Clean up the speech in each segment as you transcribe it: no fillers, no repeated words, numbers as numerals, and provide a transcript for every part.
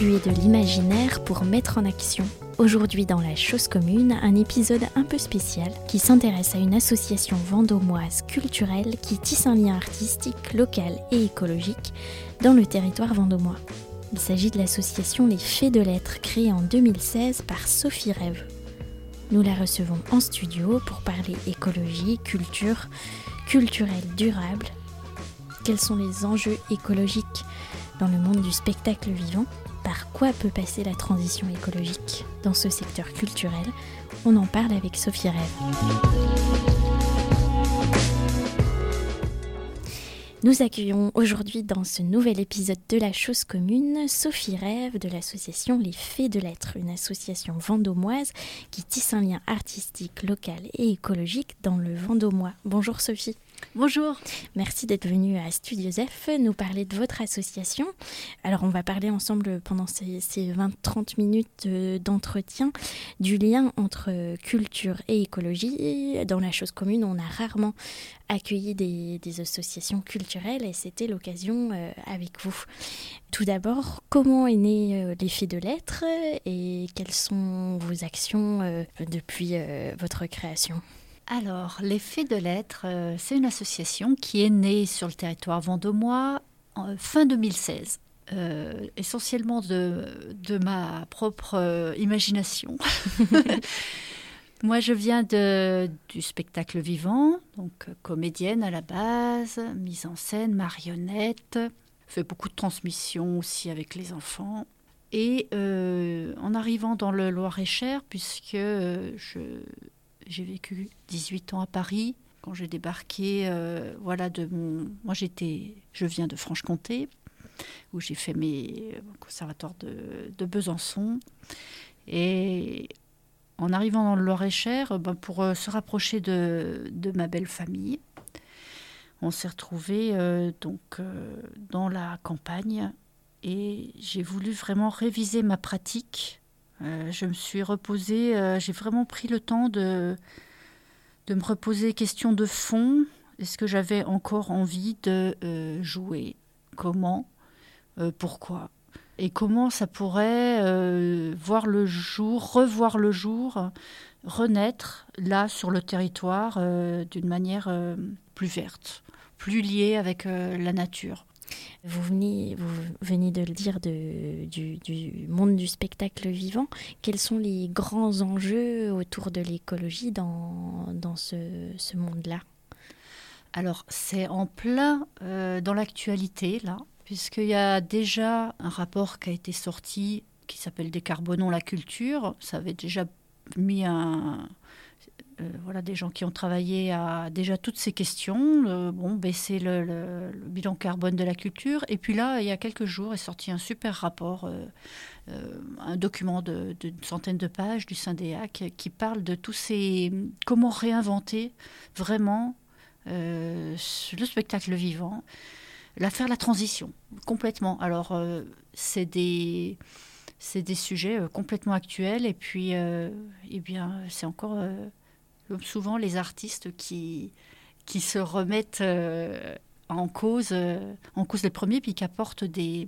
Puiser de l'imaginaire pour mettre en action. Aujourd'hui dans La Chose Commune, un épisode un peu spécial qui s'intéresse à une association vendômoise culturelle qui tisse un lien artistique, local et écologique dans le territoire vendômois. Il s'agit de l'association Les Fées de Lettres, créée en 2016 par Sophie Rêve. Nous la recevons en studio pour parler écologie, culture, culturel durable. Quels sont les enjeux écologiques dans le monde du spectacle vivant ? Par quoi peut passer la transition écologique dans ce secteur culturel ? On en parle avec Sophie Rêve. Nous accueillons aujourd'hui dans ce nouvel épisode de La Chose Commune Sophie Rêve de l'association Les Fées de Lettres, une association vendômoise qui tisse un lien artistique, local et écologique dans le Vendômois. Bonjour Sophie. Bonjour. Merci d'être venue à Studio Zef nous parler de votre association. Alors on va parler ensemble pendant ces 20-30 minutes d'entretien du lien entre culture et écologie. Dans La Chose Commune, on a rarement accueilli des associations culturelles et c'était l'occasion avec vous. Tout d'abord, comment est née Les Fées de Lettres et quelles sont vos actions depuis votre création ? Alors, Les Fées de Lettres, c'est une association qui est née sur le territoire vendômois en fin 2016. Essentiellement de ma propre imagination. Moi, je viens du spectacle vivant, donc comédienne à la base, mise en scène, marionnette, fait beaucoup de transmissions aussi avec les enfants. Et en arrivant dans le Loir-et-Cher, puisque j'ai vécu 18 ans à Paris. Quand j'ai débarqué, moi je viens de Franche-Comté, où j'ai fait mes conservatoires de Besançon. Et en arrivant dans le Loir-et-Cher, pour se rapprocher de ma belle famille, on s'est retrouvés dans la campagne. Et j'ai voulu vraiment réviser ma pratique. Je me suis reposée, j'ai vraiment pris le temps de me reposer des questions de fond. Est-ce que j'avais encore envie de jouer ? Comment ? Pourquoi ? Et comment ça pourrait revoir le jour, renaître là sur le territoire d'une manière plus verte, plus liée avec la nature. Vous venez de le dire du monde du spectacle vivant. Quels sont les grands enjeux autour de l'écologie dans ce monde-là ? Alors, c'est en plein dans l'actualité, là, puisqu'il y a déjà un rapport qui a été sorti qui s'appelle « Décarbonons la culture ». Ça avait déjà mis des gens qui ont travaillé à déjà toutes ces questions, baisser le bilan carbone de la culture. Et puis là, il y a quelques jours, est sorti un super rapport, un document d'une centaine de pages du Syndéac qui parle de tous ces... Comment réinventer vraiment le spectacle vivant, faire la transition complètement. Alors, c'est des sujets complètement actuels et puis, c'est encore... comme souvent les artistes qui se remettent en cause les premiers, puis qui apportent des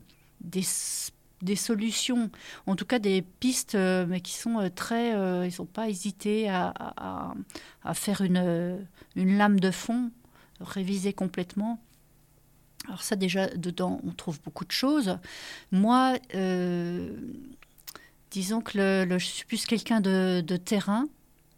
solutions, en tout cas des pistes, mais qui sont très... ils n'ont pas hésité à faire une lame de fond, réviser complètement. Alors ça, déjà, dedans, on trouve beaucoup de choses. Moi, disons que je suis plus quelqu'un de terrain.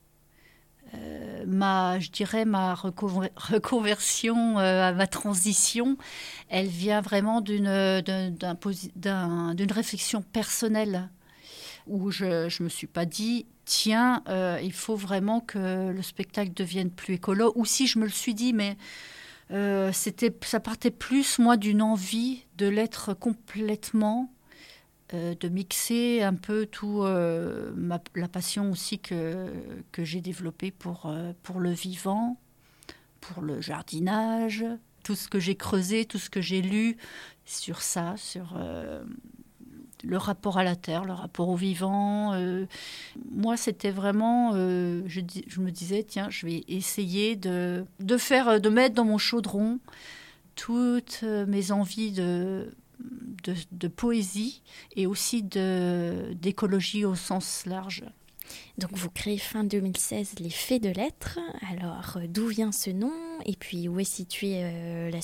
Ma reconversion, ma transition, elle vient vraiment d'une réflexion personnelle où je me suis pas dit tiens, il faut vraiment que le spectacle devienne plus écolo, ou si je me le suis dit, mais ça partait plus moi d'une envie de l'être complètement, de mixer un peu tout la passion aussi que j'ai développée pour le vivant, pour le jardinage, tout ce que j'ai creusé, tout ce que j'ai lu sur ça, sur le rapport à la terre, le rapport au vivant. Moi, c'était vraiment... je me disais, tiens, je vais essayer de mettre dans mon chaudron toutes mes envies de de poésie et aussi d'écologie au sens large. Donc vous créez fin 2016 les Fées de Lettres. Alors d'où vient ce nom et puis où est située l'association ?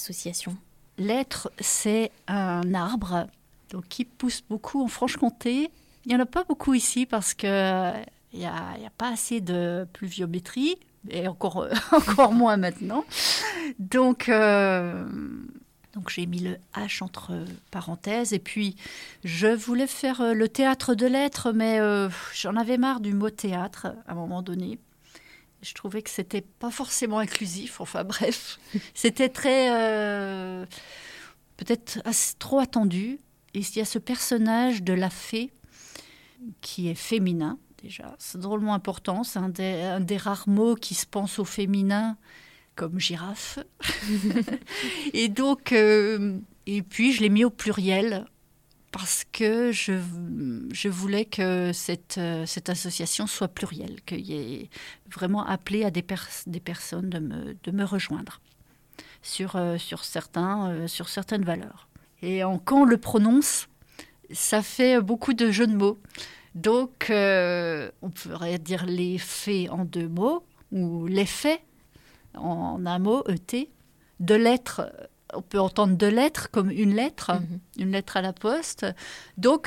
L'être, c'est un arbre donc, qui pousse beaucoup en Franche-Comté. Il n'y en a pas beaucoup ici parce qu'il n'y a pas assez de pluviométrie, et encore moins maintenant. Donc j'ai mis le H entre parenthèses. Et puis, je voulais faire le théâtre de lettres, mais j'en avais marre du mot théâtre à un moment donné. Je trouvais que c'était pas forcément inclusif. Enfin bref, c'était très peut-être trop attendu. Et il y a ce personnage de la fée qui est féminin déjà. C'est drôlement important. C'est un des rares mots qui se pense au féminin, comme girafe. Et donc, et puis je l'ai mis au pluriel. Parce que je voulais que cette association soit plurielle, qu'il y ait vraiment appelé à des personnes de me rejoindre sur certaines valeurs. Et quand on le prononce, ça fait beaucoup de jeux de mots. Donc, on pourrait dire les faits en 2 mots, ou les faits en un mot, ET, de lettres. On peut entendre 2 lettres comme une lettre à la poste. Donc,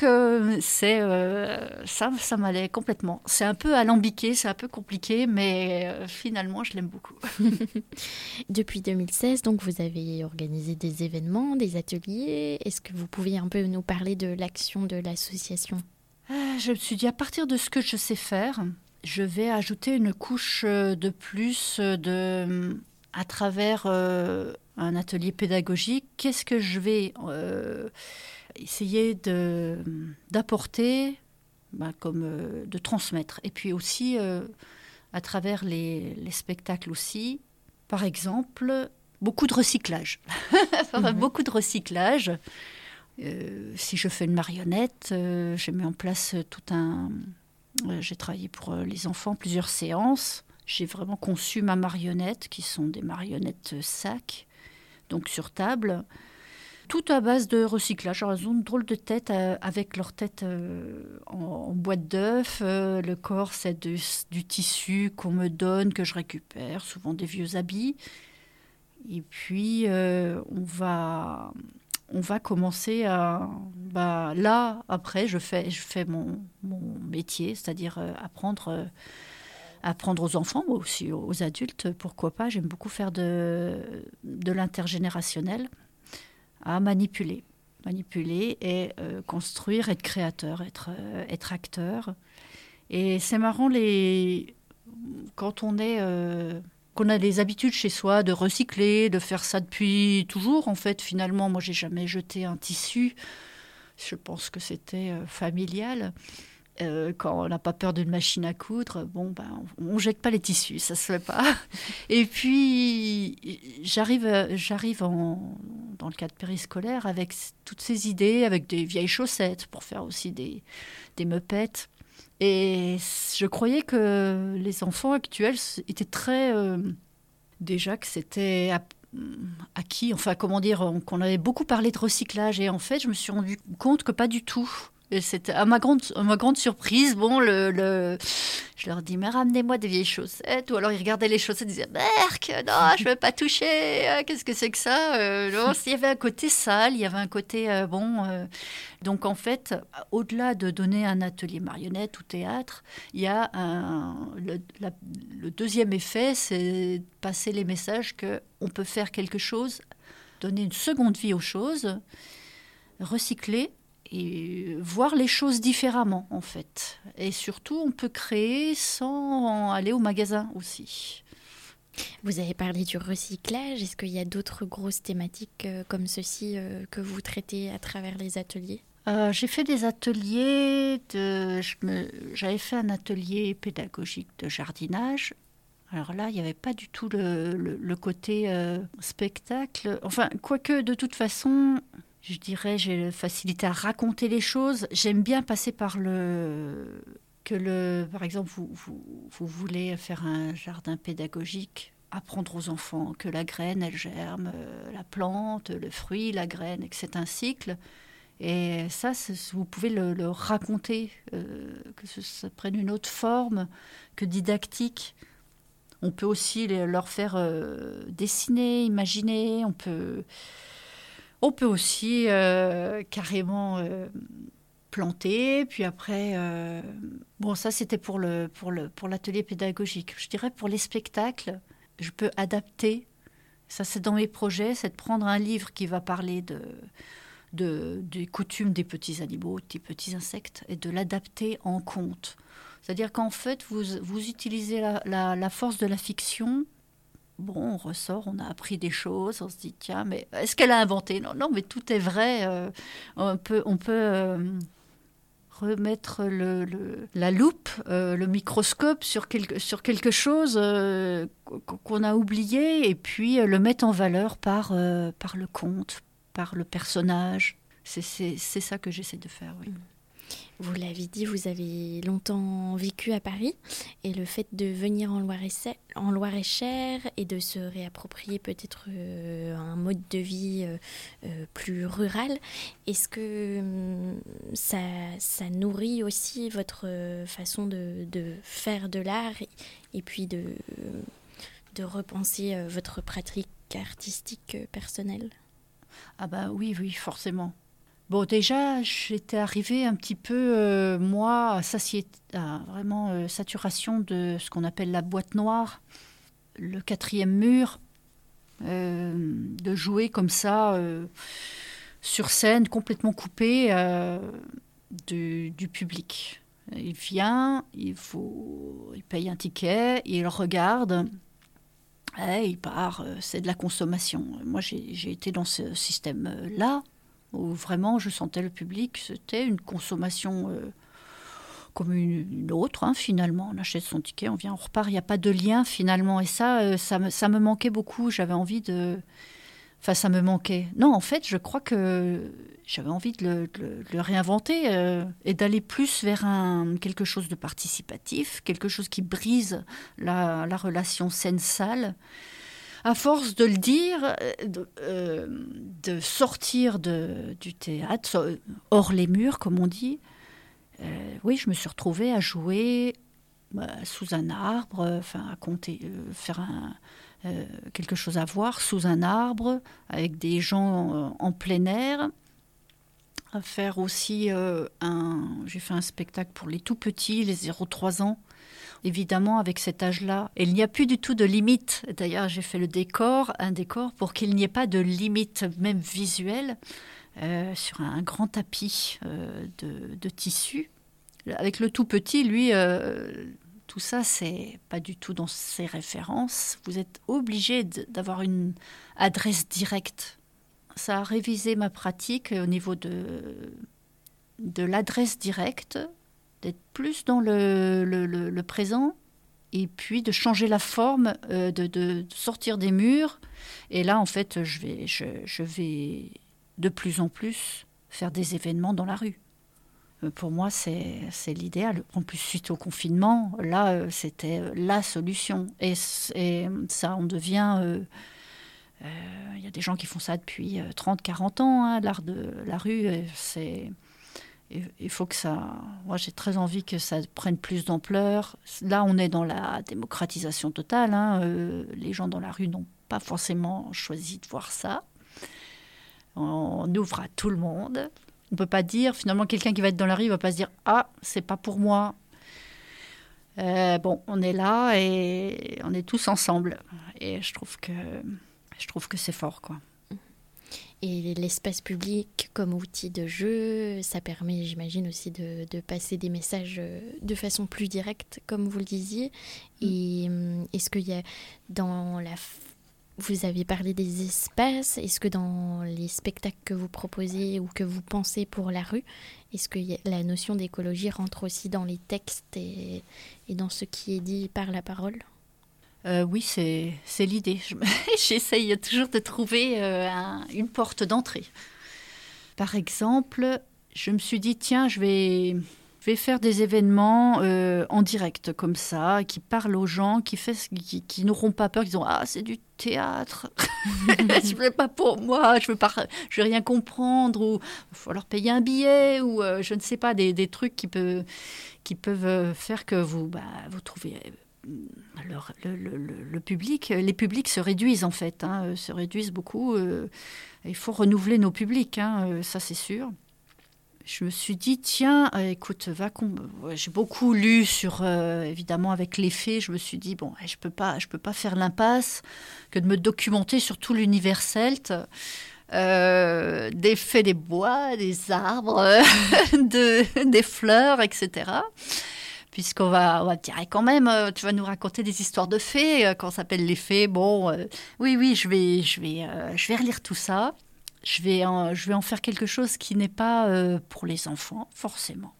ça m'allait complètement. C'est un peu alambiqué, c'est un peu compliqué, mais finalement, je l'aime beaucoup. Depuis 2016, donc, vous avez organisé des événements, des ateliers. Est-ce que vous pouvez un peu nous parler de l'action de l'association ? Je me suis dit, à partir de ce que je sais faire, je vais ajouter une couche de plus à travers un atelier pédagogique. Qu'est-ce que je vais essayer d'apporter, de transmettre. Et puis aussi, à travers les spectacles aussi, par exemple, beaucoup de recyclage. Beaucoup de recyclage. Si je fais une marionnette, j'ai mis en place j'ai travaillé pour les enfants plusieurs séances. J'ai vraiment conçu ma marionnette, qui sont des marionnettes sacs, donc sur table. Tout à base de recyclage. Alors, elles ont une drôle de tête avec leur tête en boîte d'œuf. Le corps, c'est du tissu qu'on me donne, que je récupère, souvent des vieux habits. Et puis, on va commencer à... là, après, je fais mon métier, c'est-à-dire apprendre aux enfants, mais aussi aux adultes, pourquoi pas. J'aime beaucoup faire de l'intergénérationnel, à manipuler et construire, être créateur, être acteur. Et c'est marrant, quand on qu'on a des habitudes chez soi de recycler, de faire ça depuis toujours, en fait, finalement, moi, j'ai jamais jeté un tissu. Je pense que c'était familial. Quand on n'a pas peur d'une machine à coudre, on ne jette pas les tissus, ça ne se fait pas. Et puis, j'arrive dans le cadre périscolaire avec toutes ces idées, avec des vieilles chaussettes pour faire aussi des meupettes. Et je croyais que les enfants actuels étaient très... déjà que c'était acquis, enfin, comment dire, qu'on avait beaucoup parlé de recyclage. Et en fait, je me suis rendu compte que pas du tout. Et c'était à ma grande surprise. Je leur dis, mais ramenez-moi des vieilles chaussettes. Ou alors ils regardaient les chaussettes et disaient, Berk, non, je ne veux pas toucher. Qu'est-ce que c'est que ça non, il y avait un côté sale, il y avait un côté Donc en fait, au-delà de donner un atelier marionnette ou théâtre, il y a le deuxième effet, c'est de passer les messages qu'on peut faire quelque chose, donner une seconde vie aux choses, recycler, et voir les choses différemment, en fait. Et surtout, on peut créer sans aller au magasin aussi. Vous avez parlé du recyclage. Est-ce qu'il y a d'autres grosses thématiques comme ceci que vous traitez à travers les ateliers ? J'ai fait des ateliers. J'avais fait un atelier pédagogique de jardinage. Alors là, il n'y avait pas du tout le côté spectacle. Enfin, quoique, de toute façon... Je dirais, j'ai facilité à raconter les choses. J'aime bien passer par par exemple, vous voulez faire un jardin pédagogique, apprendre aux enfants que la graine, elle germe, la plante, le fruit, la graine, et que c'est un cycle. Et ça, vous pouvez le raconter, que ça prenne une autre forme que didactique. On peut aussi leur faire dessiner, imaginer. On peut aussi carrément planter. Puis après, ça c'était pour l'atelier pédagogique. Je dirais pour les spectacles, je peux adapter. Ça, c'est dans mes projets, c'est de prendre un livre qui va parler des coutumes des petits animaux, des petits insectes, et de l'adapter en conte. C'est-à-dire qu'en fait, vous utilisez la force de la fiction. Bon, on ressort, on a appris des choses, on se dit, tiens, mais est-ce qu'elle a inventé ? Non, mais tout est vrai. On peut remettre la loupe, le microscope sur quelque chose qu'on a oublié, et puis le mettre en valeur par le conte, par le personnage. C'est ça que j'essaie de faire, oui. Vous l'avez dit, vous avez longtemps vécu à Paris, et le fait de venir en Loir-et-Cher et de se réapproprier peut-être un mode de vie plus rural, est-ce que ça nourrit aussi votre façon de faire de l'art et puis de repenser votre pratique artistique personnelle ? Ah bah oui, forcément. Bon, déjà, j'étais arrivée un petit peu, moi, à vraiment saturation de ce qu'on appelle la boîte noire, le 4e mur, de jouer comme ça, sur scène, complètement coupé du public. Il vient, il paye un ticket, il regarde, et il part, c'est de la consommation. Moi, j'ai été dans ce système-là, où vraiment je sentais le public, c'était une consommation comme une autre, finalement. On achète son ticket, on vient, on repart, il n'y a pas de lien finalement. Et ça me manquait beaucoup, j'avais envie de... Enfin, ça me manquait. Non, en fait, je crois que j'avais envie de le réinventer et d'aller plus vers quelque chose de participatif, quelque chose qui brise la relation scène-salle. À force de le dire, de sortir du théâtre, hors les murs, comme on dit, oui, je me suis retrouvée à jouer sous un arbre, à compter, faire quelque chose à voir sous un arbre, avec des gens en plein air, à faire aussi j'ai fait un spectacle pour les tout petits, les 0-3 ans, évidemment avec cet âge-là. Et il n'y a plus du tout de limite. D'ailleurs, j'ai fait un décor pour qu'il n'y ait pas de limite, même visuelle, sur un grand tapis de tissu. Avec le tout petit, lui, tout ça, c'est pas du tout dans ses références. Vous êtes obligé d'avoir une adresse directe. Ça a révisé ma pratique au niveau de l'adresse directe, d'être plus dans le présent, et puis de changer la forme, de sortir des murs. Et là, en fait, je vais de plus en plus faire des événements dans la rue. Pour moi, c'est l'idéal. En plus, suite au confinement, là, c'était la solution. Et ça, on devient... y a des gens qui font ça depuis 30-40 ans, l'art de la rue, il faut que ça... Moi, j'ai très envie que ça prenne plus d'ampleur. Là, on est dans la démocratisation totale. Les gens dans la rue n'ont pas forcément choisi de voir ça. On ouvre à tout le monde. On ne peut pas dire, finalement, quelqu'un qui va être dans la rue ne va pas se dire « Ah, c'est pas pour moi ». On est là et on est tous ensemble. Et je trouve que c'est fort, quoi. Et l'espace public comme outil de jeu, ça permet, j'imagine, aussi de passer des messages de façon plus directe, comme vous le disiez. Et est-ce qu'il y a vous avez parlé des espaces, est-ce que dans les spectacles que vous proposez ou que vous pensez pour la rue, est-ce que la notion d'écologie rentre aussi dans les textes et dans ce qui est dit par la parole ? Oui, c'est l'idée. J'essaye toujours de trouver une porte d'entrée. Par exemple, je me suis dit, tiens, je vais vais faire des événements en direct comme ça, qui parlent aux gens, qui n'auront pas peur, qui disent « Ah, c'est du théâtre, je ne veux pas pour moi, je vais rien comprendre, ou il faut leur payer un billet, ou je ne sais pas, des trucs qui peuvent faire que vous trouvez... le public, les publics se réduisent en fait, se réduisent beaucoup. Il faut renouveler nos publics, ça c'est sûr. Je me suis dit, tiens, écoute, j'ai beaucoup lu sur, évidemment, avec les fées. Je me suis dit, bon, je peux pas faire l'impasse que de me documenter sur tout l'univers celte, des fées des bois, des arbres, des fleurs, etc. Puisqu'on va dire, quand même, tu vas nous raconter des histoires de fées, quand ça s'appelle les fées. Bon, oui, je vais relire tout ça. Je vais en faire quelque chose qui n'est pas pour les enfants, forcément.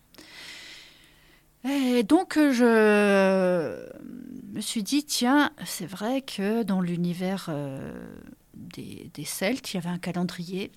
Et donc, je me suis dit, tiens, c'est vrai que dans l'univers des Celtes, il y avait un calendrier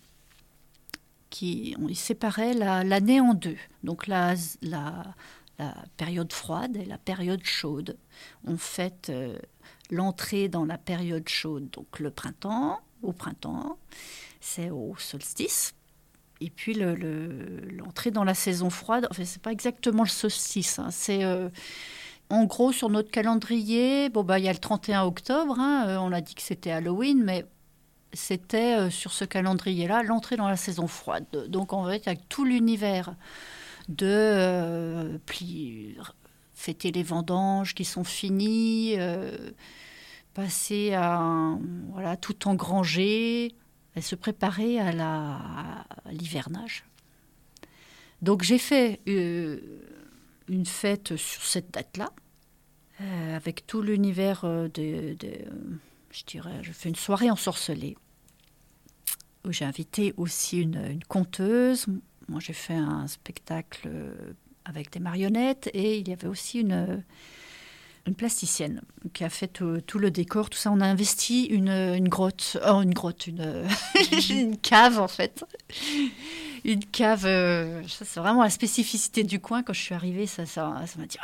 il séparait l'année en deux. Donc, la période froide et la période chaude. On fête l'entrée dans la période chaude, donc au printemps, c'est au solstice. Et puis l'entrée dans la saison froide, enfin, c'est pas exactement le solstice. C'est en gros sur notre calendrier. Il y a le 31 octobre. On a dit que c'était Halloween, mais c'était sur ce calendrier-là l'entrée dans la saison froide. Donc on va être avec tout l'univers de fêter les vendanges qui sont finies, passer à tout engranger, et se préparer à l'hivernage. Donc j'ai fait une fête sur cette date-là, avec tout l'univers je dirais, je fais une soirée ensorcelée, où j'ai invité aussi une conteuse. Moi, j'ai fait un spectacle avec des marionnettes, et il y avait aussi une plasticienne qui a fait tout le décor, tout ça. On a investi une grotte, une cave en fait. Une cave, ça, c'est vraiment la spécificité du coin. Quand je suis arrivée, ça m'a dit,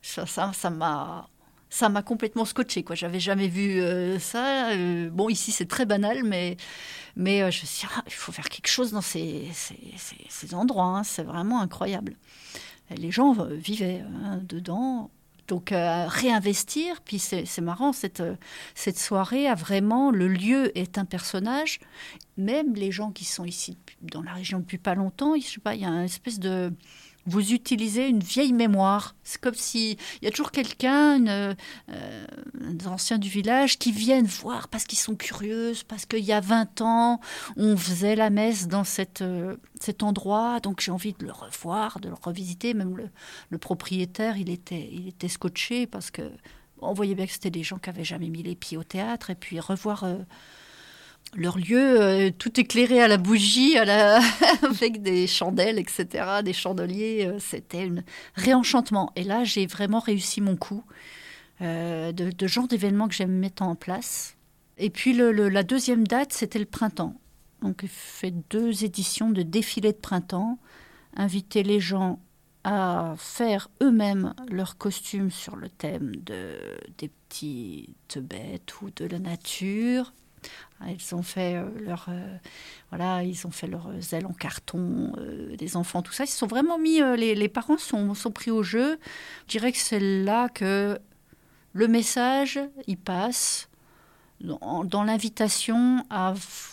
ça m'a complètement scotché, quoi. J'avais jamais vu ça. Bon, ici c'est très banal, mais je me suis dit, il faut faire quelque chose dans ces endroits. C'est vraiment incroyable. Et les gens vivaient dedans. Donc, réinvestir, puis c'est marrant, cette soirée a vraiment, le lieu est un personnage. Même les gens qui sont ici dans la région depuis pas longtemps, je sais pas, il y a une espèce de... Vous utilisez une vieille mémoire. C'est comme si il y a toujours quelqu'un, des anciens du village, qui viennent voir parce qu'ils sont curieux, parce qu'il y a 20 ans, on faisait la messe dans cet endroit, donc j'ai envie de le revoir, de le revisiter. Même le propriétaire, il était scotché parce que on voyait bien que c'était des gens qui n'avaient jamais mis les pieds au théâtre, et puis revoir... leur lieu, tout éclairé à la bougie, avec des chandelles, etc., des chandeliers, c'était un réenchantement. Et là, j'ai vraiment réussi mon coup de genre d'événement que j'aime mettre en place. Et puis, la deuxième date, c'était le printemps. Donc, j'ai fait 2 éditions de défilé de printemps, inviter les gens à faire eux-mêmes leurs costumes sur le thème des petites bêtes ou de la nature. Ils ont fait leurs ailes en carton, des enfants, tout ça. Ils se sont vraiment mis, les parents sont pris au jeu. Je dirais que c'est là que le message, il passe dans l'invitation à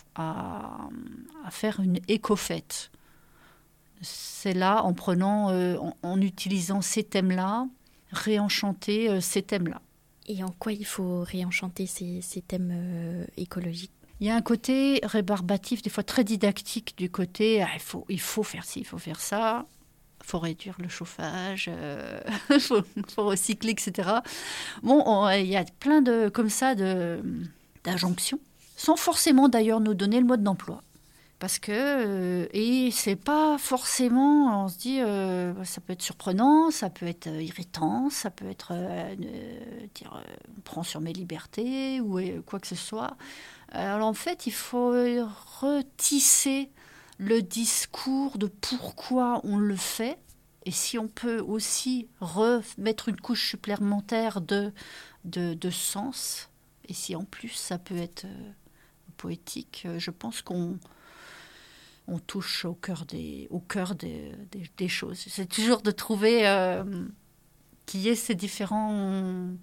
faire une éco-fête. C'est là, en prenant, en utilisant ces thèmes-là, réenchanter ces thèmes-là. Et en quoi il faut réenchanter ces thèmes écologiques ? Il y a un côté rébarbatif, des fois très didactique, du côté il faut faire ci, il faut faire ça, il faut réduire le chauffage, il faut recycler, etc. Bon, il y a plein d'injonctions, sans forcément d'ailleurs nous donner le mode d'emploi. Parce que, et c'est pas forcément, on se dit, ça peut être surprenant, ça peut être irritant, ça peut être, on prend sur mes libertés, ou quoi que ce soit. Alors en fait, il faut retisser le discours de pourquoi on le fait, Et si on peut aussi remettre une couche supplémentaire de sens, et si en plus ça peut être poétique, je pense qu'on touche au cœur des choses. C'est toujours de trouver qu'il y ait ces différentes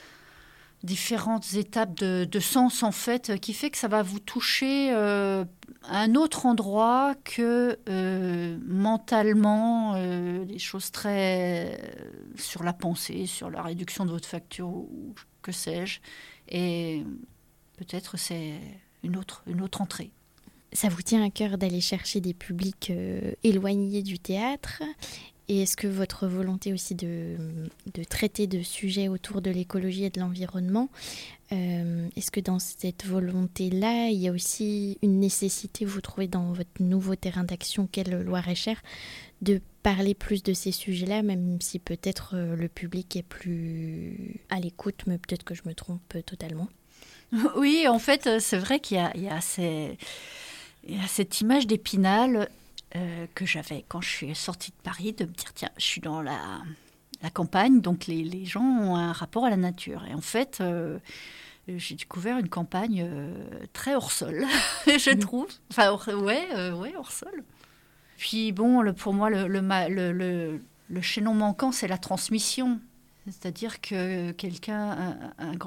étapes de sens, en fait, qui fait que ça va vous toucher à un autre endroit que mentalement, des choses très sur la pensée, sur la réduction de votre facture, ou que sais-je. Et peut-être c'est une autre entrée. Ça vous tient à cœur d'aller chercher des publics éloignés du théâtre ? Et est-ce que votre volonté aussi de traiter de sujets autour de l'écologie et de l'environnement, est-ce que dans cette volonté-là, il y a aussi une nécessité, vous trouvez, dans votre nouveau terrain d'action qu'est le Loir-et-Cher, de parler plus de ces sujets-là, même si peut-être le public est plus à l'écoute, mais peut-être que je me trompe totalement. Oui, en fait, c'est vrai qu'il y a cette image d'Épinal que j'avais quand je suis sortie de Paris, de me dire, tiens, je suis dans la campagne, donc les gens ont un rapport à la nature. Et en fait, j'ai découvert une campagne très hors sol, je trouve. Enfin, ouais, hors sol. Puis bon, pour moi, le chaînon manquant, c'est la transmission. C'est-à-dire que quelqu'un,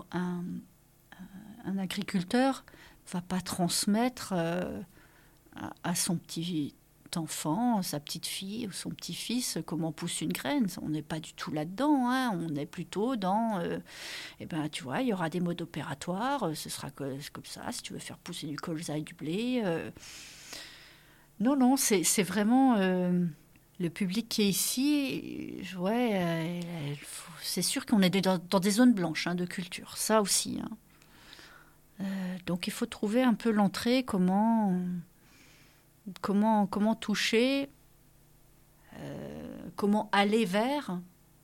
un agriculteur, va pas transmettre à son petit enfant, sa petite fille ou son petit-fils, comment pousse une graine. On n'est pas du tout là-dedans, hein. On est plutôt dans tu vois, il y aura des modes opératoires, ce sera comme ça, si tu veux faire pousser du colza et du blé. Non, c'est vraiment le public qui est ici. C'est sûr qu'on est dans des zones blanches, hein, de culture, ça aussi, hein. Donc il faut trouver un peu l'entrée, comment toucher, comment aller vers.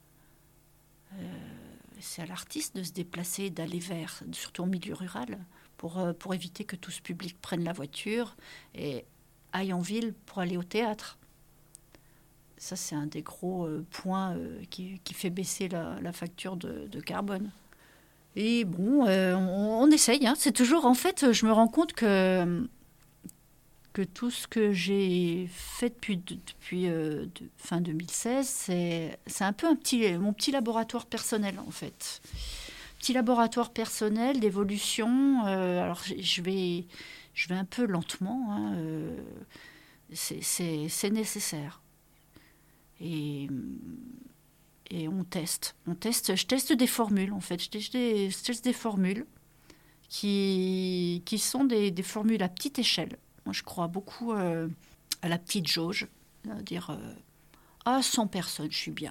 C'est à l'artiste de se déplacer, d'aller vers, surtout en milieu rural, pour éviter que tout ce public prenne la voiture et aille en ville pour aller au théâtre. Ça, c'est un des gros points qui fait baisser la facture de carbone. Et bon, on essaye, hein. C'est toujours, en fait, je me rends compte que tout ce que j'ai fait depuis fin 2016, c'est un peu mon petit laboratoire personnel, en fait. Petit laboratoire personnel d'évolution. Alors, je vais un peu lentement, hein, c'est nécessaire. Et on teste. Je teste des formules, en fait. Je teste des formules qui sont des formules à petite échelle. Moi, je crois beaucoup à la petite jauge. Dire, 100 personnes, je suis bien.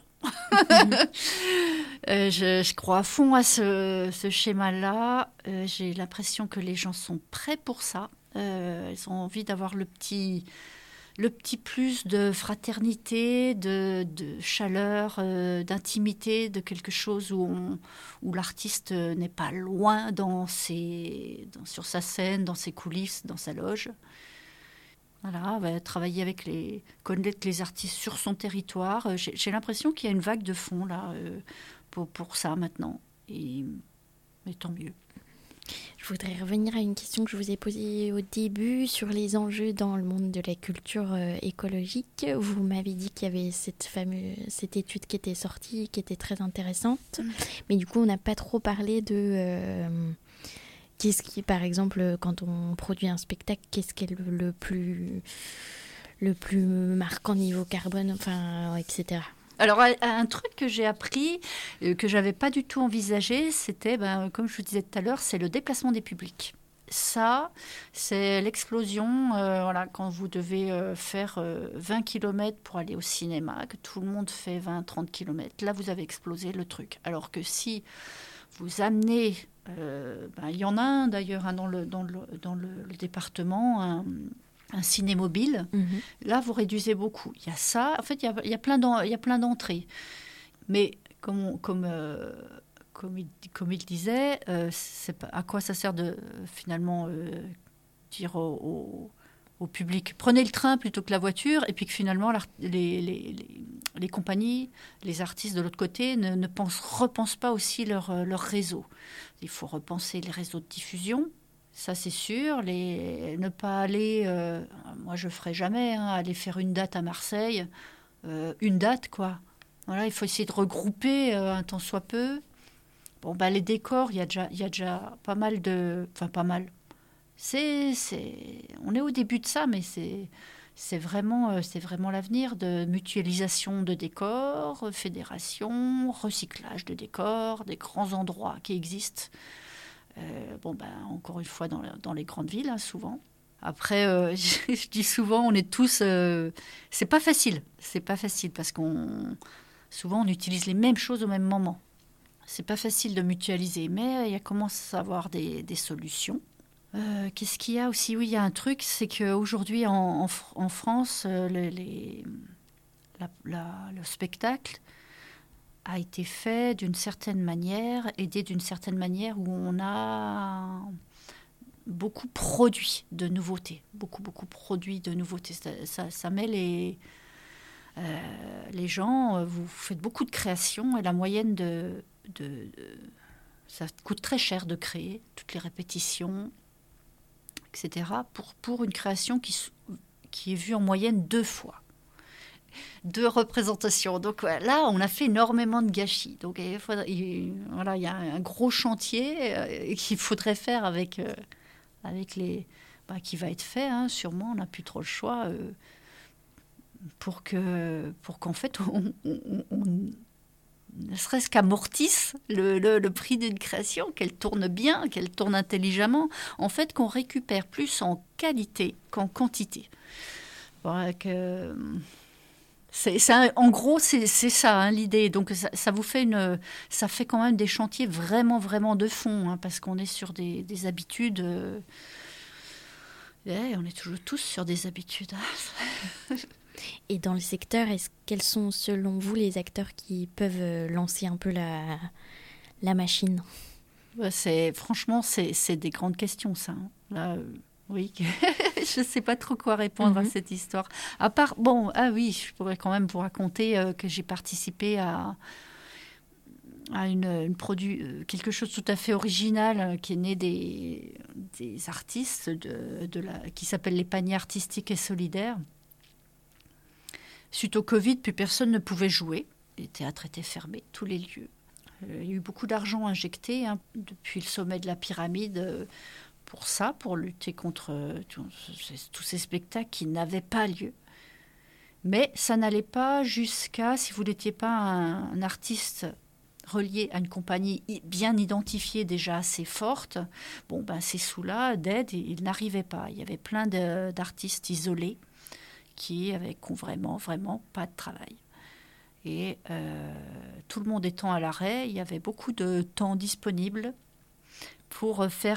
Je crois à fond à ce schéma-là. J'ai l'impression que les gens sont prêts pour ça. Ils ont envie d'avoir le petit plus de fraternité, de chaleur, d'intimité, de quelque chose où l'artiste n'est pas loin sur sa scène, dans ses coulisses, dans sa loge. Voilà, va travailler connaître les artistes sur son territoire. J'ai l'impression qu'il y a une vague de fond là pour ça maintenant. Mais tant mieux. Je voudrais revenir à une question que je vous ai posée au début sur les enjeux dans le monde de la culture écologique. Vous m'avez dit qu'il y avait cette étude qui était sortie, qui était très intéressante. Mais du coup, on n'a pas trop parlé de... qu'est-ce qui, par exemple, quand on produit un spectacle, qu'est-ce qui est le plus marquant niveau carbone, enfin, etc. Alors, un truc que j'ai appris, que je n'avais pas du tout envisagé, c'était, comme je vous disais tout à l'heure, c'est le déplacement des publics. Ça, c'est l'explosion. Quand vous devez faire 20 km pour aller au cinéma, que tout le monde fait 20-30 km, là, vous avez explosé le truc. Alors que si vous amenez... il y en a un, d'ailleurs, dans le département, un ciné-mobile, là, vous réduisez beaucoup. Il y a ça. En fait, il y a plein d'entrées. Mais comme il disait, à quoi ça sert de finalement dire au public, prenez le train plutôt que la voiture, et puis que finalement les les compagnies, les artistes de l'autre côté ne repensent pas aussi leur réseau. Il faut repenser les réseaux de diffusion, ça c'est sûr. Ne pas aller, moi je ne ferai jamais, aller faire une date à Marseille, une date quoi. Voilà, il faut essayer de regrouper un tant soit peu. Bon, les décors, il y a déjà pas mal de... Enfin, pas mal. On est au début de ça, mais c'est vraiment l'avenir de mutualisation de décors, fédération, recyclage de décors, des grands endroits qui existent. Encore une fois, dans les grandes villes, souvent. Après, je dis souvent, on est tous... c'est pas facile parce souvent on utilise les mêmes choses au même moment. C'est pas facile de mutualiser, mais il commence à avoir des solutions. Qu'est-ce qu'il y a aussi? Oui, il y a un truc, c'est qu'aujourd'hui en France, le spectacle a été fait d'une certaine manière, aidé d'une certaine manière, où on a beaucoup produit de nouveautés. Beaucoup produit de nouveautés. Ça met les gens, vous faites beaucoup de créations, et la moyenne ça coûte très cher de créer, toutes les répétitions, etc., pour une création qui est vue en moyenne 2 fois. 2 représentations. Donc là, on a fait énormément de gâchis. Donc il y a un gros chantier qu'il faudrait faire avec les... qui va être fait, sûrement, on n'a plus trop le choix, pour qu'en fait, on ne serait-ce qu'amortisse le prix d'une création, qu'elle tourne bien, qu'elle tourne intelligemment, en fait, qu'on récupère plus en qualité qu'en quantité. En gros, c'est ça, l'idée. Donc, ça vous fait ça fait quand même des chantiers vraiment, vraiment de fond, parce qu'on est sur des habitudes. On est toujours tous sur des habitudes. Et dans le secteur, quels sont selon vous les acteurs qui peuvent lancer un peu la machine? Franchement, c'est des grandes questions, ça. Là, oui, je ne sais pas trop quoi répondre à cette histoire. À part, je pourrais quand même vous raconter que j'ai participé à quelque chose de tout à fait original qui est né des artistes qui s'appelle les paniers artistiques et solidaires. Suite au Covid, plus personne ne pouvait jouer. Les théâtres étaient fermés, tous les lieux. Il y a eu beaucoup d'argent injecté depuis le sommet de la pyramide pour lutter contre tous ces spectacles qui n'avaient pas lieu. Mais ça n'allait pas jusqu'à, si vous n'étiez pas un artiste relié à une compagnie bien identifiée, déjà assez forte, ces sous-là d'aide, ils n'arrivaient pas. Il y avait plein d'artistes isolés qui n'ont vraiment pas de travail. Et tout le monde étant à l'arrêt, il y avait beaucoup de temps disponible pour faire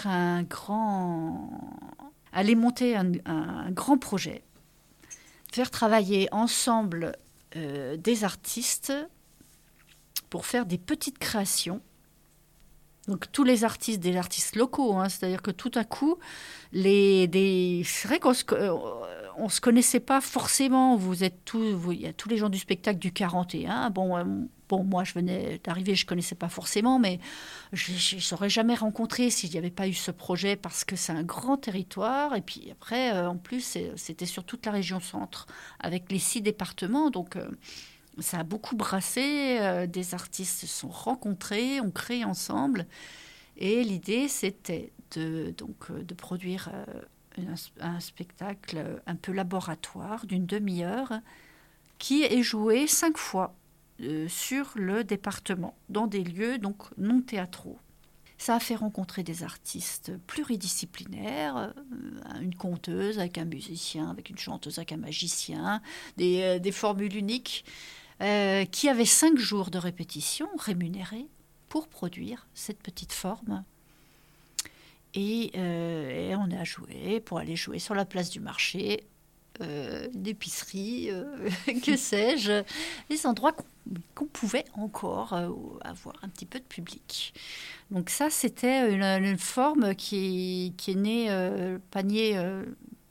aller monter un grand projet, faire travailler ensemble des artistes pour faire des petites créations. Donc tous les artistes, des artistes locaux, c'est-à-dire que tout à coup, c'est vrai qu'on se connaissait pas forcément. Il y a tous les gens du spectacle du 41. Moi je venais d'arriver, je connaissais pas forcément, mais je ne saurais jamais rencontré s'il n'y avait pas eu ce projet, parce que c'est un grand territoire. Et puis après, en plus, c'était sur toute la région centre, avec les 6 départements. Donc ça a beaucoup brassé, des artistes se sont rencontrés, ont créé ensemble. Et l'idée, c'était de produire un spectacle un peu laboratoire d'une demi-heure qui est joué 5 fois sur le département, dans des lieux donc non théâtraux. Ça a fait rencontrer des artistes pluridisciplinaires, une conteuse avec un musicien, avec une chanteuse, avec un magicien, des formules uniques, qui avaient 5 jours de répétition rémunérés pour produire cette petite forme. Et on a joué pour aller jouer sur la place du marché, d'épicerie, que sais-je, les endroits qu'on pouvait encore avoir un petit peu de public. Donc ça, c'était une forme qui est née, panier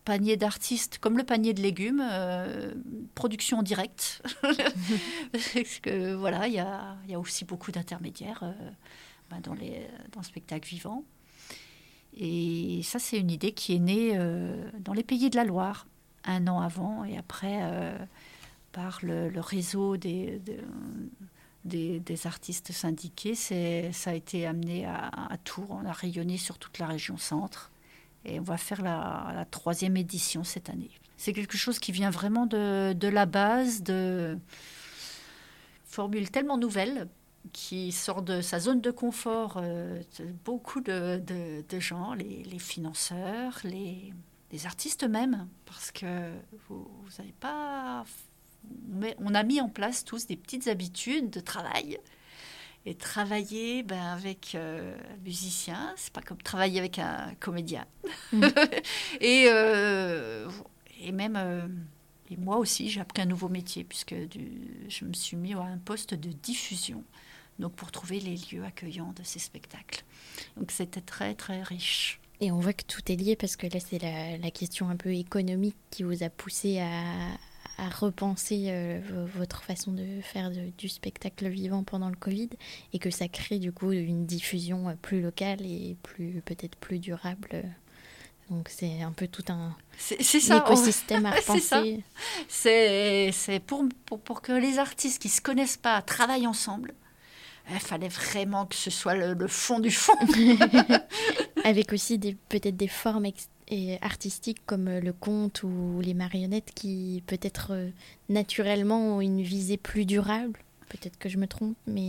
panier d'artistes, comme le panier de légumes, production en direct. Parce que voilà, il y a aussi beaucoup d'intermédiaires dans le spectacle vivant. Et ça, c'est une idée qui est née dans les Pays de la Loire, 1 an avant, et après, par le réseau des artistes syndiqués, ça a été amené à Tours. On a rayonné sur toute la région centre. Et on va faire la 3e édition cette année. C'est quelque chose qui vient vraiment de la base, de formules tellement nouvelles, qui sort de sa zone de confort. Beaucoup de gens, les financeurs, les artistes même, parce que vous n'avez pas... Mais on a mis en place tous des petites habitudes de travail. Et travailler avec un musicien, c'est pas comme travailler avec un comédien. Et même, et moi aussi, j'ai appris un nouveau métier, puisque je me suis mis à un poste de diffusion, donc pour trouver les lieux accueillants de ces spectacles. Donc c'était très, très riche. Et on voit que tout est lié, parce que là, c'est la question un peu économique qui vous a poussé à repenser votre façon de faire du spectacle vivant pendant le Covid, et que ça crée du coup une diffusion plus locale et peut-être plus durable. Donc c'est un peu tout un écosystème à repenser. C'est pour que les artistes qui ne se connaissent pas travaillent ensemble. Il fallait vraiment que ce soit le fond du fond. Avec aussi peut-être des formes et artistiques comme le conte ou les marionnettes qui peut-être naturellement ont une visée plus durable. Peut-être que je me trompe, mais...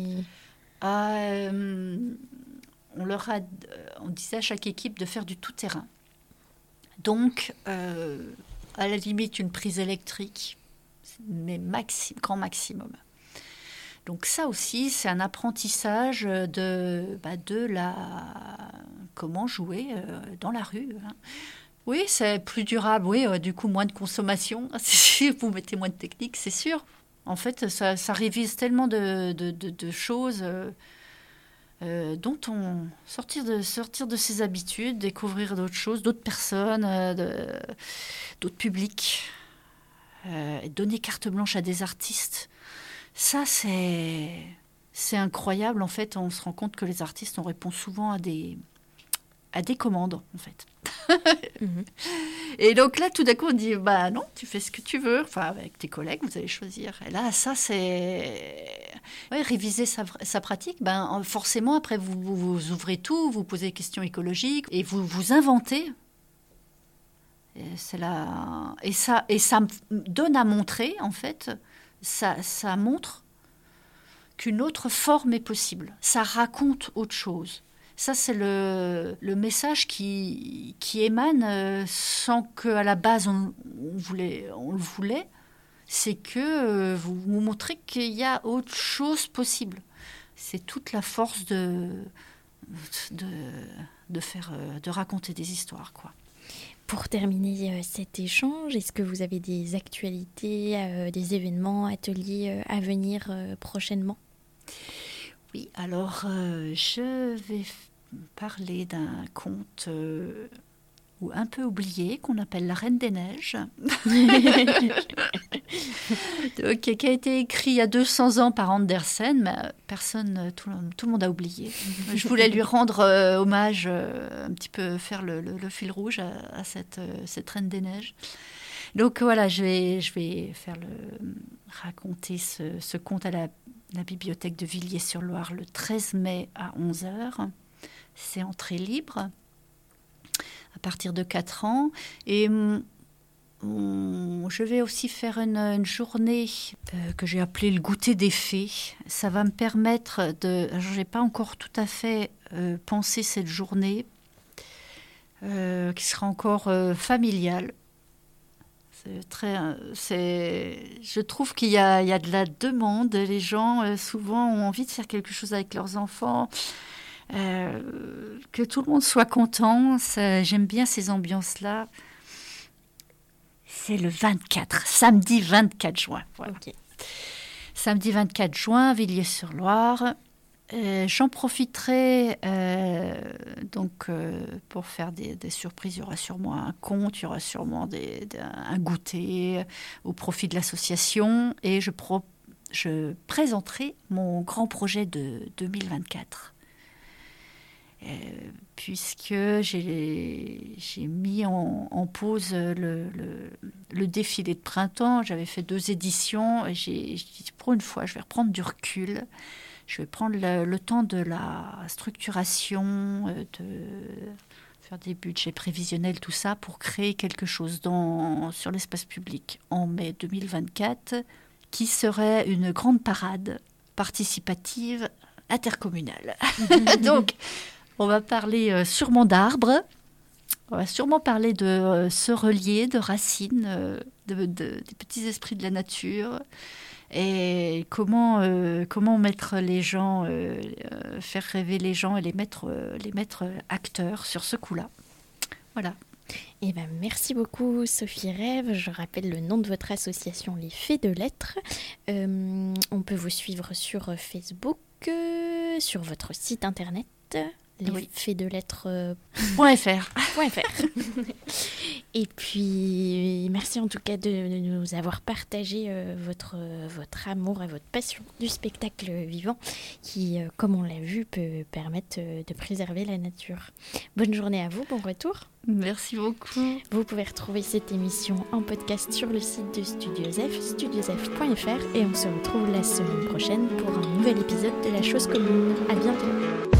on disait à chaque équipe de faire du tout-terrain. Donc, à la limite, une prise électrique, mais grand maximum. Donc ça aussi, c'est un apprentissage de comment jouer dans la rue. Hein. Oui, c'est plus durable. Oui, du coup, moins de consommation. Si vous mettez moins de technique, c'est sûr. En fait, ça révise tellement de choses dont on... Sortir de ses habitudes, découvrir d'autres choses, d'autres personnes, d'autres publics. Donner carte blanche à des artistes. Ça, c'est incroyable. En fait, on se rend compte que les artistes, on répond souvent à des commandes, en fait. Et donc là, tout d'un coup, on dit, non, tu fais ce que tu veux. Enfin, avec tes collègues, vous allez choisir. Et là, ça, c'est... Ouais, réviser sa pratique. Forcément, après, vous ouvrez tout, vous posez des questions écologiques et vous inventez. Et ça me donne à montrer, en fait... Ça montre qu'une autre forme est possible. Ça raconte autre chose. Ça, c'est le message qui émane sans qu'à la base on le voulait. C'est que vous montrez qu'il y a autre chose possible. C'est toute la force de raconter des histoires, quoi. Pour terminer cet échange, est-ce que vous avez des actualités, des événements, ateliers à venir prochainement ? Oui, alors je vais parler d'un conte un peu oublié qu'on appelle La Reine des Neiges, donc, qui a été écrit il y a 200 ans par Andersen, mais tout le monde a oublié. Je voulais lui rendre hommage, un petit peu faire le fil rouge à cette Reine des Neiges. Donc voilà, je vais raconter ce conte à la bibliothèque de Villiers-sur-Loire le 13 mai à 11h. C'est entrée libre à partir de 4 ans. Et je vais aussi faire une journée que j'ai appelée le goûter des fées. Ça va me permettre je n'ai pas encore tout à fait pensé cette journée, qui sera encore familiale. Je trouve qu'il y a de la demande. Les gens, souvent, ont envie de faire quelque chose avec leurs enfants. Que tout le monde soit content. J'aime bien ces ambiances-là. C'est le samedi 24 juin. Voilà. Okay. Samedi 24 juin, Villiers-sur-Loire. J'en profiterai pour faire des surprises. Il y aura sûrement un conte, il y aura sûrement un goûter au profit de l'association. Et je présenterai mon grand projet de 2024. Puisque j'ai mis en pause le défilé de printemps. J'avais fait 2 éditions. Et j'ai dit, pour une fois, je vais reprendre du recul. Je vais prendre le temps de la structuration, de faire des budgets prévisionnels, tout ça, pour créer quelque chose sur l'espace public en mai 2024, qui serait une grande parade participative intercommunale. Donc, on va parler sûrement d'arbres, on va sûrement parler de se relier, de racines, des petits esprits de la nature. Et comment mettre les gens, faire rêver les gens et les mettre acteurs sur ce coup-là. Voilà. Eh ben, merci beaucoup Sophie Rêve. Je rappelle le nom de votre association, Les Fées de Lettres. On peut vous suivre sur Facebook, sur votre site internet. lesfeesdelettres.fr. Et puis, merci en tout cas de nous avoir partagé votre amour et votre passion du spectacle vivant qui, comme on l'a vu, peut permettre de préserver la nature. Bonne journée à vous, bon retour. Merci beaucoup. Vous pouvez retrouver cette émission en podcast sur le site de Studio Zef, studiozef.fr, et on se retrouve la semaine prochaine pour un nouvel épisode de La Chose Commune. À bientôt.